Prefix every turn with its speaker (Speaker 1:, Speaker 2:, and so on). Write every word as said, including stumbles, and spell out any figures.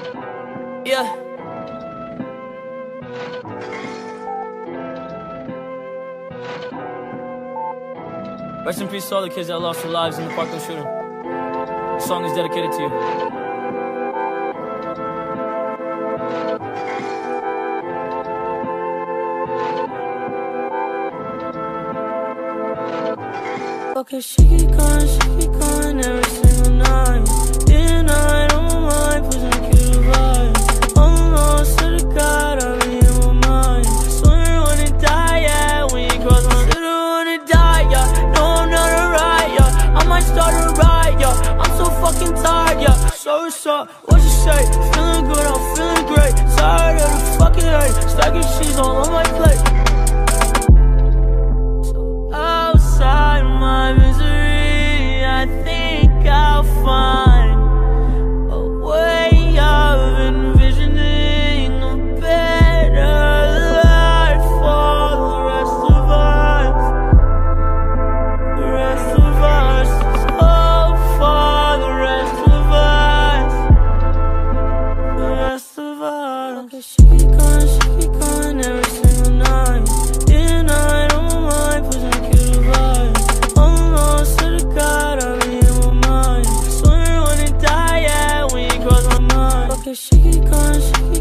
Speaker 1: Yeah. Rest in peace to all the kids that lost their lives in the Parkland shooting. The song is dedicated to you.
Speaker 2: Okay, she keep going, she keep going every single night. Day and night on my mind, pushing a cute vibe. Almost to the God, I be in my mind. Swear I wanna die, yeah, when you cross my should've wanna die, yeah. No, I'm not alright, yeah. I might start a riot, yeah. I'm so fucking tired, yeah. So what's up, what you say? Feeling good, I'm feeling great. Tired of the fucking hate, stacking cheese all on my plate. So outside my misery, I think I'll find a way of envisioning a better life for the rest of us. The rest of us, oh, for the rest of us. The rest of us. Okay, she keep going, she keep going every single night. Day and night on my mind, pushing a cute vibe. Almost to the God, I be in my mind. Swear I wanna die, yeah, when you cross my mind. Okay, she keep going, she keep